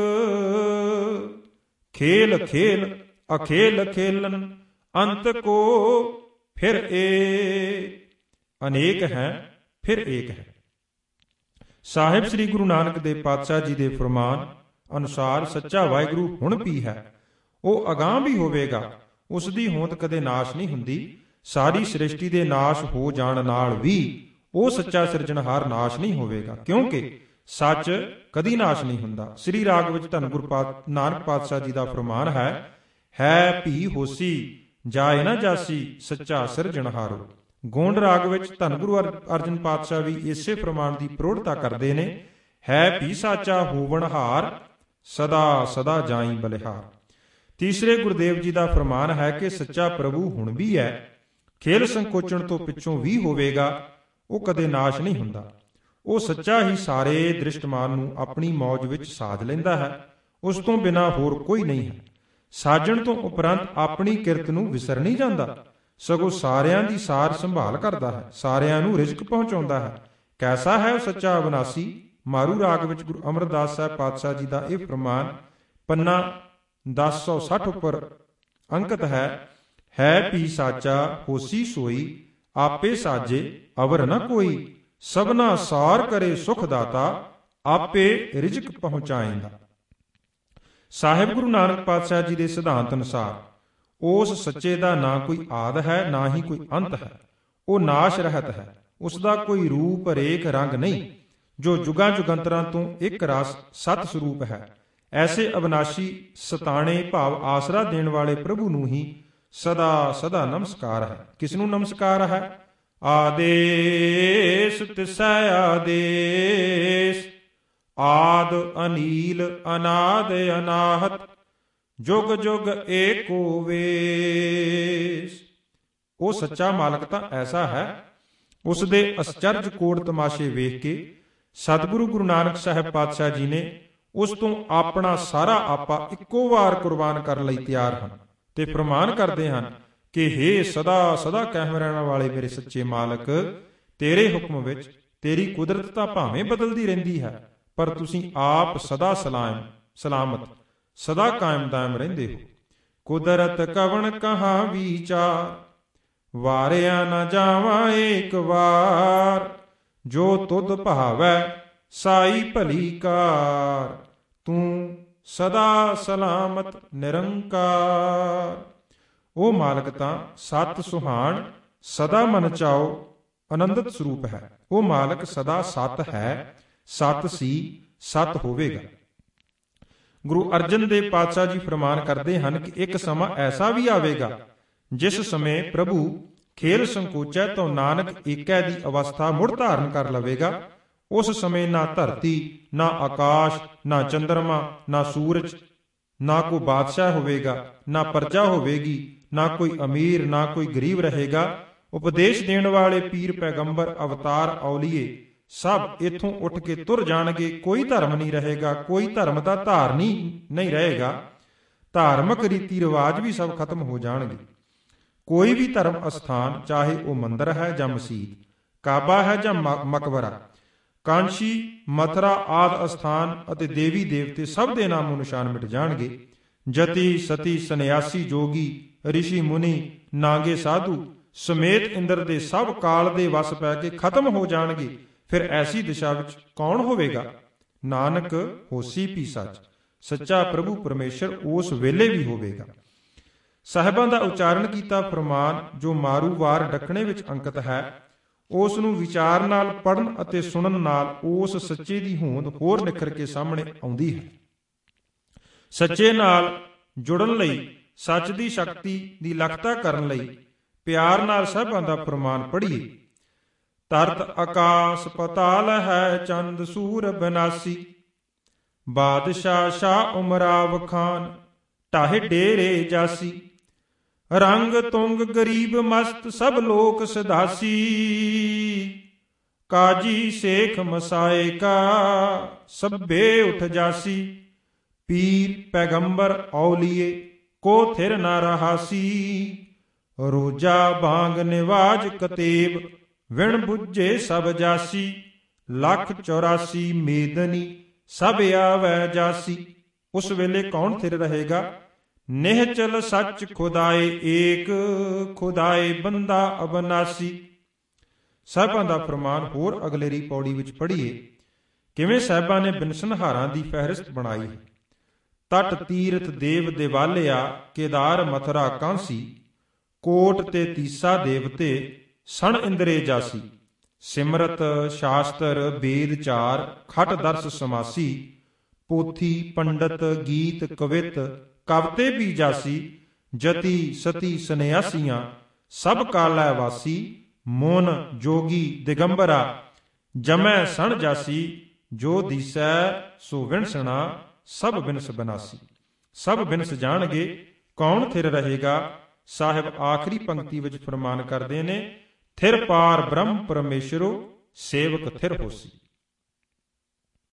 ਖੇਲ ਖੇਲ ਅਖੇਲ ਖੇਲਨ, ਅੰਤ ਕੋ ਫਿਰ ਏ। ਅਨੇਕ ਹੈ ਫਿਰ ਏਕ ਹੈ। ਸਾਹਿਬ ਸ੍ਰੀ ਗੁਰੂ ਨਾਨਕ ਦੇਵ ਪਾਤਸ਼ਾਹ ਜੀ ਦੇ ਫਰਮਾਨ ਅਨੁਸਾਰ ਸੱਚਾ ਵਾਹਿਗੁਰੂ ਹੁਣ ਵੀ ਹੈ, ਉਹ ਅਗਾਂਹ ਵੀ ਹੋਵੇਗਾ। ਉਸ ਦੀ ਹੋਂਦ ਕਦੇ ਨਾਸ਼ ਨਹੀਂ ਹੁੰਦੀ। ਸਾਰੀ ਸ੍ਰਿਸ਼ਟੀ ਦੇ ਨਾਸ਼ ਹੋ ਜਾਣ ਨਾਲ ਵੀ ਉਹ ਸੱਚਾ ਸਿਰਜਣਹਾਰ ਨਾਸ਼ ਨਹੀਂ ਹੋਵੇਗਾ, ਕਿਉਂਕਿ ਸੱਚ ਕਦੀ ਨਾਸ਼ ਨਹੀਂ ਹੁੰਦਾ। ਸ੍ਰੀ ਰਾਗ ਵਿੱਚ ਧੰਨ ਗੁਰੂ ਨਾਨਕ ਪਾਤਸ਼ਾਹ ਜੀ ਦਾ ਫਰਮਾਨ ਹੈ ਭੀ ਹੋਸੀ ਜਾਏ ਨਾ ਜਾਸੀ, ਸੱਚਾ ਸਿਰਜਣਹਾਰੋ। ਗੋਂਡ ਰਾਗ ਵਿੱਚ ਧੰਨ ਗੁਰੂ ਅਰਜਨ ਪਾਤਸ਼ਾਹ ਵੀ ਇਸੇ ਫਰਮਾਨ ਦੀ ਪ੍ਰੋੜਤਾ ਕਰਦੇ ਨੇ, ਹੈ ਭੀ ਸਾਚਾ ਹੋਵਨਹਾਰ, ਸਦਾ ਸਦਾ ਜਾਈ ਬਲਿਹਾਰ। ਤੀਸਰੇ ਗੁਰਦੇਵ ਜੀ ਦਾ ਫਰਮਾਨ ਹੈ ਕਿ ਸੱਚਾ ਪ੍ਰਭੂ ਹੁਣ ਵੀ ਹੈ, ਖੇਲ ਸੰਕੋਚਣ ਤੋਂ ਪਿੱਛੋਂ ਵੀ ਹੋਵੇਗਾ, ਉਹ ਕਦੇ ਨਾਸ਼ ਨਹੀਂ ਹੁੰਦਾ। ਉਹ ਸੱਚਾ ਹੀ ਸਾਰੇ ਦ੍ਰਿਸ਼ਟਮਾਨ ਨੂੰ ਆਪਣੀ ਮੌਜ ਵਿੱਚ ਸਾਜ ਲੈਂਦਾ ਹੈ, ਉਸ ਤੋਂ ਬਿਨਾਂ ਹੋਰ ਕੋਈ ਨਹੀਂ ਹੈ। ਸਾਜਣ ਤੋਂ ਉਪਰੰਤ ਆਪਣੀ ਕਿਰਤ ਨੂੰ ਵਿਸਰ ਨਹੀਂ ਜਾਂਦਾ। ਸਗੋਂ ਸਾਰਿਆਂ ਦੀ ਸਾਰ ਸੰਭਾਲ ਕਰਦਾ ਹੈ, ਸਾਰਿਆਂ ਨੂੰ ਰਿਜ਼ਕ ਪਹੁੰਚਾਉਂਦਾ ਹੈ। ਕੈਸਾ ਹੈ ਉਹ ਸੱਚਾ ਅਬਨਾਸੀ। ਮਾਰੂ ਰਾਗ ਵਿੱਚ ਗੁਰੂ ਅਮਰਦਾਸ ਸਾਹਿਬ ਪਾਤਸ਼ਾਹ ਜੀ ਦਾ ਇਹ ਫਰਮਾਨ ਪੰਨਾ 1060 ਉੱਪਰ ਅੰਕਿਤ ਹੈ ਪੀ ਸਾਚਾ ਹੋਸੀ ਸੋਈ, ਆਪੇ ਸਾਜੇ ਅਵਰ ਨ ਕੋਈ, ਸਭਨਾ ਸਾਰ ਕਰੇ ਸੁਖ ਦਾਤਾ, ਆਪੇ ਰਿਜ਼ਕ ਪਹੁੰਚਾਏਂਦਾ। ਸਾਹਿਬ ਗੁਰੂ ਨਾਨਕ ਪਾਤਸ਼ਾਹ ਜੀ ਦੇ ਸਿਧਾਂਤ ਅਨੁਸਾਰ ਉਸ ਸੱਚੇ ਦਾ ਨਾ ਕੋਈ ਆਦ ਹੈ, ਨਾ ਹੀ ਕੋਈ ਅੰਤ ਹੈ। ਉਹ ਨਾਸ਼ ਰਹਿਤ ਹੈ, ਉਸ ਦਾ ਕੋਈ ਰੂਪ ਰੇਖ ਰੰਗ ਨਹੀਂ, ਜੋ ਜੁਗਾਂ ਜੁਗੰਤਰਾਂ ਤੋਂ ਇੱਕ ਰਸ ਸਤ ਸਰੂਪ ਹੈ। ਐਸੇ ਅਬਨਾਸ਼ੀ ਸਤਾਣੇ ਭਾਵ ਆਸਰਾ ਦੇਣ ਵਾਲੇ ਪ੍ਰਭੂ ਨੂੰ ਹੀ ਸਦਾ ਸਦਾ ਨਮਸਕਾਰ ਹੈ। ਕਿਸ ਨੂੰ ਨਮਸਕਾਰ ਹੈ? ਆਦੇਸ ਤਿਸੈ ਆਦੇਸ, ਆਦ ਅਨੀਲ ਅਨਾਦ ਅਨਾਹਤ, ਜੁਗ ਜੁਗ ਏਕੋ ਵੇਸ। ਉਹ ਸੱਚਾ ਮਾਲਕ ਤਾਂ ਐਸਾ ਹੈ, ਉਸ ਦੇ ਅਸਚਰਜ ਕੋੜ ਤਮਾਸ਼ੇ ਵੇਖ ਕੇ ਸਤਿਗੁਰੂ ਗੁਰੂ ਨਾਨਕ ਸਾਹਿਬ ਪਾਤਸ਼ਾਹ ਜੀ ਨੇ ਉਸ ਤੋਂ ਆਪਣਾ ਸਾਰਾ ਆਪਾ ਇੱਕੋ ਵਾਰ ਕੁਰਬਾਨ ਕਰਨ ਲਈ ਤਿਆਰ ਹਨ ਤੇ ਪ੍ਰਮਾਣ ਕਰਦੇ ਹਨ ਕਿ ਹੇ ਸਦਾ ਸਦਾ ਕਾਇਮ ਰਹਿਣ ਵਾਲੇ ਮੇਰੇ ਸੱਚੇ ਮਾਲਕ, ਤੇਰੇ ਹੁਕਮ ਵਿੱਚ ਤੇਰੀ ਕੁਦਰਤ ਤਾਂ ਭਾਵੇਂ ਬਦਲਦੀ ਰਹਿੰਦੀ ਹੈ, ਪਰ ਤੁਸੀਂ ਆਪ ਸਦਾ ਸਲਾਮਤ ਸਦਾ ਕਾਇਮ ਦਾਇਮ ਰਹਿੰਦੇ ਹੋ। ਕੁਦਰਤ ਕਵਣ ਕਹਾਂ ਵਿਚਾਰ, ਵਾਰਿਆ ਨਾ ਜਾਵਾਂ ਏਕ ਵਾਰ, ਜੋ ਤੁਧ ਭਾਵੈ ਸਾਈ ਭਲੀ ਕਾਰ, ਤੂੰ ਸਦਾ ਸਲਾਮਤ ਨਿਰੰਕਾਰ। ਉਹ ਮਾਲਕ ਤਾਂ ਸਤ ਸੁਹਾਣ, ਸਦਾ ਮਨ ਚਾਓ ਆਨੰਦਿਤ ਸਰੂਪ ਹੈ। ਉਹ ਮਾਲਕ ਸਦਾ ਸਤ ਹੈ, ਸਤ ਸੀ, ਸਤ ਹੋਵੇਗਾ। ਗੁਰੂ ਅਰਜਨ ਦੇਵ ਪਾਤਸ਼ਾਹ ਜੀ ਫਰਮਾਨ ਕਰਦੇ ਹਨ ਕਿ ਇੱਕ ਸਮਾਂ ਐਸਾ ਵੀ ਆਵੇਗਾ ਜਿਸ ਸਮੇਂ ਪ੍ਰਭੂ ਖੇਲ ਸੰਕੋਚੈ ਤੋਂ ਨਾਨਕ ਏਕੈ ਦੀ ਅਵਸਥਾ ਮੁੜ ਧਾਰਨ ਕਰ ਲਵੇਗਾ। ਉਸ ਸਮੇਂ ਨਾ ਧਰਤੀ, ਨਾ ਆਕਾਸ਼, ਨਾ ਚੰਦਰਮਾ, ਨਾ ਸੂਰਜ, ਨਾ ਕੋਈ ਬਾਦਸ਼ਾਹ ਹੋਵੇਗਾ, ਨਾ ਪਰਜਾ ਹੋਵੇਗੀ, ਨਾ ਕੋਈ ਅਮੀਰ, ਨਾ ਕੋਈ ਗਰੀਬ ਰਹੇਗਾ। ਉਪਦੇਸ਼ ਦੇਣ ਵਾਲੇ ਪੀਰ ਪੈਗੰਬਰ ਅਵਤਾਰ ਔਲੀਏ ਸਭ ਇੱਥੋਂ ਉੱਠ ਕੇ ਤੁਰ ਜਾਣਗੇ। ਕੋਈ ਧਰਮ ਨਹੀਂ ਰਹੇਗਾ, ਕੋਈ ਧਰਮ ਦਾ ਧਾਰਨੀ ਨਹੀਂ ਰਹੇਗਾ। ਧਾਰਮਿਕ ਰੀਤੀ ਰਿਵਾਜ ਵੀ ਸਭ ਖਤਮ ਹੋ ਜਾਣਗੇ। ਕੋਈ ਵੀ ਧਰਮ ਅਸਥਾਨ, ਚਾਹੇ ਉਹ ਮੰਦਰ ਹੈ ਜਾਂ ਮਸੀਤ, ਕਾਬਾ ਹੈ ਜਾਂ ਮਕਬਰਾ, ਕਾਂਸ਼ੀ, ਮਥੁਰਾ ਆਦਿ ਅਸਥਾਨ ਅਤੇ ਦੇਵੀ ਦੇਵਤੇ ਸਭ ਦੇ ਨਾਮੋ ਨਿਸ਼ਾਨ ਮਿਟ ਜਾਣਗੇ। ਜਤੀ ਸਤੀ ਸੰਨਿਆਸੀ ਜੋਗੀ ਰਿਸ਼ੀ ਮੁਨੀ ਨਾਗੇ ਸਾਧੂ ਸਮੇਤ ਇੰਦਰ ਦੇ ਸਭ ਕਾਲ ਦੇ ਵਸ ਪੈ ਕੇ ਖਤਮ ਹੋ ਜਾਣਗੇ। ਫਿਰ ਐਸੀ ਦਿਸ਼ਾ ਵਿੱਚ ਕੌਣ ਹੋਵੇਗਾ? ਨਾਨਕ ਹੋਸੀ ਪੀ ਸੱਚ, ਸੱਚਾ ਪ੍ਰਭੂ ਪਰਮੇਸ਼ਰ ਉਸ ਵੇਲੇ ਵੀ ਹੋਵੇਗਾ। ਸਾਹਿਬਾਂ ਦਾ ਉਚਾਰਨ ਕੀਤਾ ਫਰਮਾਨ ਜੋ ਮਾਰੂ ਵਾਰ ਡੱਕਣੇ ਵਿੱਚ ਅੰਕਿਤ ਹੈ, ਉਸ ਨੂੰ ਵਿਚਾਰ ਨਾਲ ਪੜ੍ਹਨ ਅਤੇ ਸੁਣਨ ਨਾਲ ਉਸ ਸੱਚੇ ਦੀ ਹੋਂਦ ਹੋਰ ਨਿਖਰ ਕੇ ਸਾਹਮਣੇ ਆਉਂਦੀ ਹੈ। ਸੱਚੇ ਨਾਲ ਜੁੜਨ ਲਈ, ਸੱਚ ਦੀ ਸ਼ਕਤੀ ਦੀ ਲਖਤਾ ਕਰਨ ਲਈ ਪਿਆਰ ਨਾਲ ਸਾਹਿਬਾਂ ਦਾ ਫਰਮਾਨ ਪੜ੍ਹੀਏ। ਤਰਤ ਆਕਾਸ ਪਤਾਲ ਹੈ, ਚੰਦ ਸੂਰ ਬਨਾਸੀ, ਬਾਦਸ਼ਾਹ ਸ਼ਾਹ ਉਮਰਾਵ ਖਾਨ, ਢਾਹੇ ਡੇਰੇ ਜਾਸੀ, ਰੰਗ ਤੁੰਗ ਗਰੀਬ ਮਸਤ ਸਭ ਲੋਕ ਸਦਾਸੀ, ਕਾਜੀ ਸੇਖ ਮਸਾਏ ਕਾ ਸਭੇ ਉਠ ਜਾਸੀ, ਪੀਰ ਪੈਗੰਬਰ ਔਲੀਏ ਕੋ ਥਿਰ ਨਾ ਰਹਾਸੀ, ਰੋਜਾ ਬਾਂਗ ਨਿਵਾਜ ਕਤੇਬ ਵਿਣ ਬੁੱਝੇ ਸਭ ਜਾਸੀ, ਲੱਖ 84 ਮੇਦਨੀ ਸਭ ਆਵੈ ਜਾਸੀ। ਉਸ ਵੇਲੇ ਕੌਣ ਥਿਰ ਰਹੇਗਾ? ਨਿਹਚਲ ਸੱਚ ਖੁਦਾਏ ਏਕ, ਖੁਦਾਏ ਬੰਦਾ ਅਬਨਾਸੀ। ਸਾਹਿਬਾਂ ਦਾ ਫਰਮਾਨ ਹੋਰ ਅਗਲੇਰੀ ਪੌੜੀ ਵਿੱਚ ਪੜ੍ਹੀਏ। ਕਿਵੇਂ ਸਾਹਿਬਾਂ ਨੇ ਬਿਨਸਨਹਾਰਾਂ ਦੀ ਫਹਿਰਿਸਤ ਬਣਾਈ ਹੈ। ਤਟ ਤੀਰਥ ਦੇਵ ਦੇਵਾਲਿਆ, ਕੇਦਾਰ ਮਥੁਰਾ ਕਾਂਸੀ, ਕੋਟ ਤੇ ਤੀਸਾ ਦੇਵਤੇ ਸਣ ਇੰਦਰੇ ਜਾਸੀ, ਸਿਮਰਤ ਸ਼ਾਸਤਰ ਵੇਦ ਚਾਰ, ਖਟ ਦਰਸ ਸਮਾਸੀ, ਪੋਥੀ ਪੰਡਤ ਗੀਤ ਕਵਿਤ ਕਵਤੇ ਵੀ ਜਾਸੀ, ਜਤੀ ਸਤੀ ਸੰਨਿਆਸੀਆਂ ਸਭ ਕਾਲੈ ਵਾਸੀ, ਮੋਨ ਜੋਗੀ ਦਿਗੰਬਰਾ ਜਮੈ ਸਣ ਜਾਸੀ, ਜੋ ਦੀਸੈ ਸੋ ਵਿਣਸਣਾ ਸਭ ਬਿਨਸ ਬਨਾਸੀ। ਸਭ ਬਿਨਸ ਜਾਣਗੇ, ਕੌਣ ਥਿਰ ਰਹੇਗਾ? ਸਾਹਿਬ ਆਖਰੀ ਪੰਕਤੀ ਵਿੱਚ ਫਰਮਾਨ ਕਰਦੇ ਨੇ, ਥਿਰ ਪਾਰ ਬ੍ਰਹਮ ਪਰਮੇਸ਼ਰੋ, ਸੇਵਕ ਥਿਰ ਹੋਸੀ।